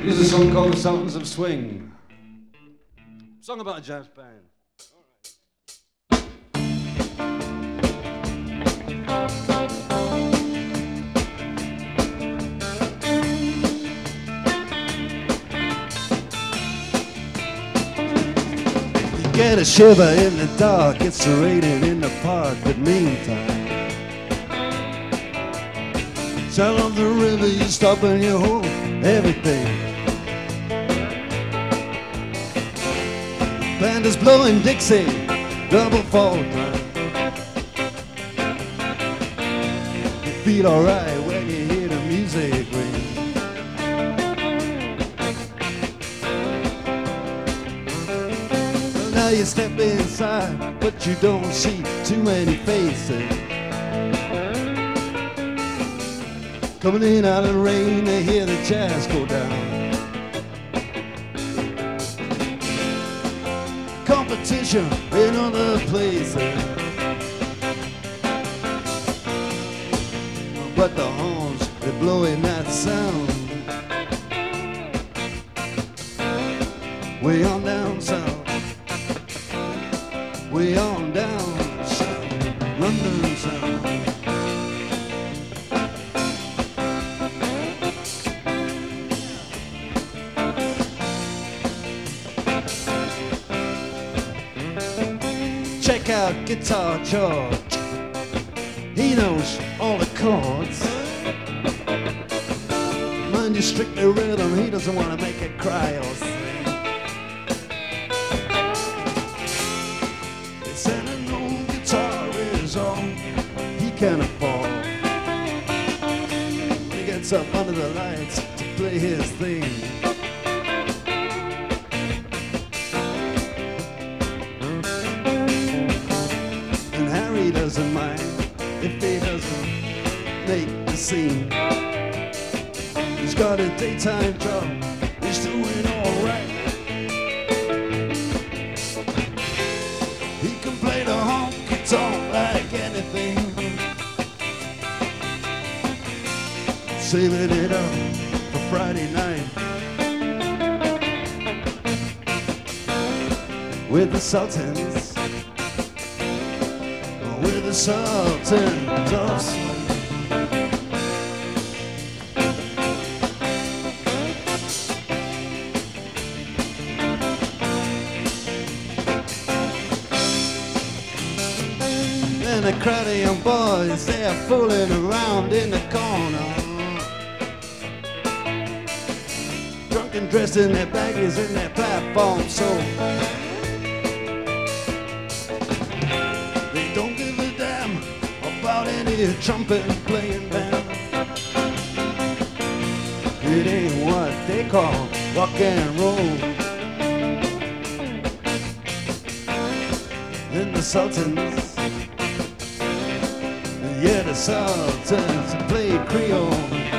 Here's a song called The Sultans of Swing. Song about a jazz band. Get a shiver in the dark, it's raining in the park, but meantime sound of the river, you stop and you hold everything. Band is blowing Dixie, double fall time. You feel alright when you hear the music ring. Now you step inside, but you don't see too many faces. Coming in out of the rain, they hear the jazz go down. Competition in other places, but the horns, they're blowing that sound. Way on down south, way on down south, London sound. Check out Guitar George, he knows all the chords. Mind you, strictly rhythm, he doesn't want to make it cry or sing. They said an old guitar is all he can afford. He gets up under the lights to play his thing. He doesn't mind if he doesn't make the scene. He's got a daytime job, he's doing alright. He can play the honky tonk like anything, saving it up for Friday night with the Sultans. With the Sultans of Swing. And a crowd of young boys, they're fooling around in the corner, drunk and dressed in their baggies and their platform soul. Any trumpet playing band, it ain't what they call rock and roll. Then the Sultans, yeah, the Sultans play Creole.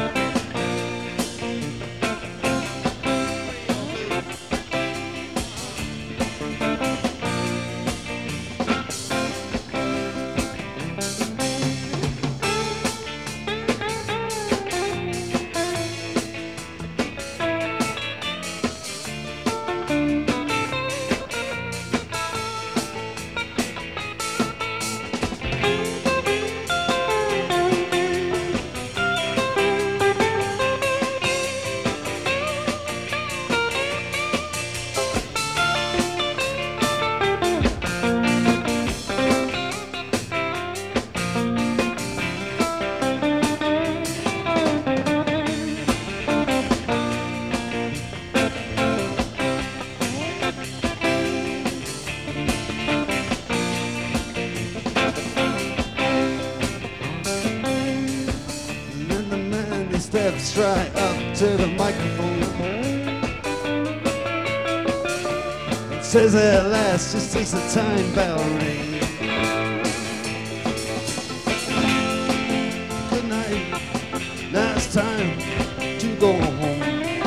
Steps right up to the microphone. It says at last, just as the time bell ring. Good night, now it's time to go home.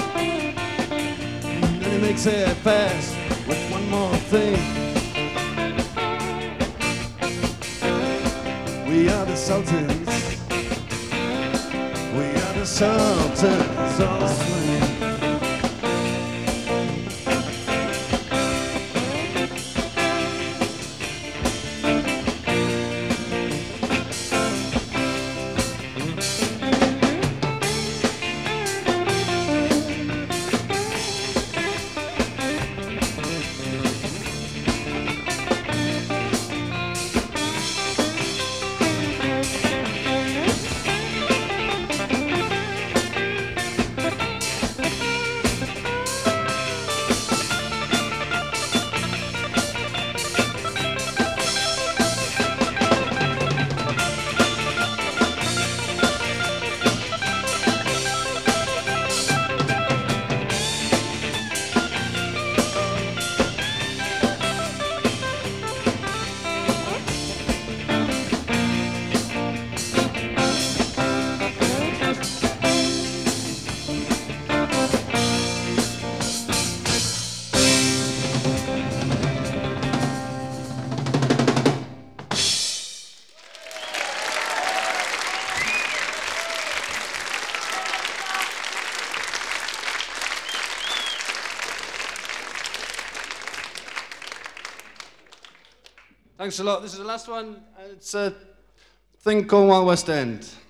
And then he makes it fast with one more thing. We are the Sultans. We are the Sultans of Swing. Thanks a lot. This is the last one. It's a thing called Wild West End.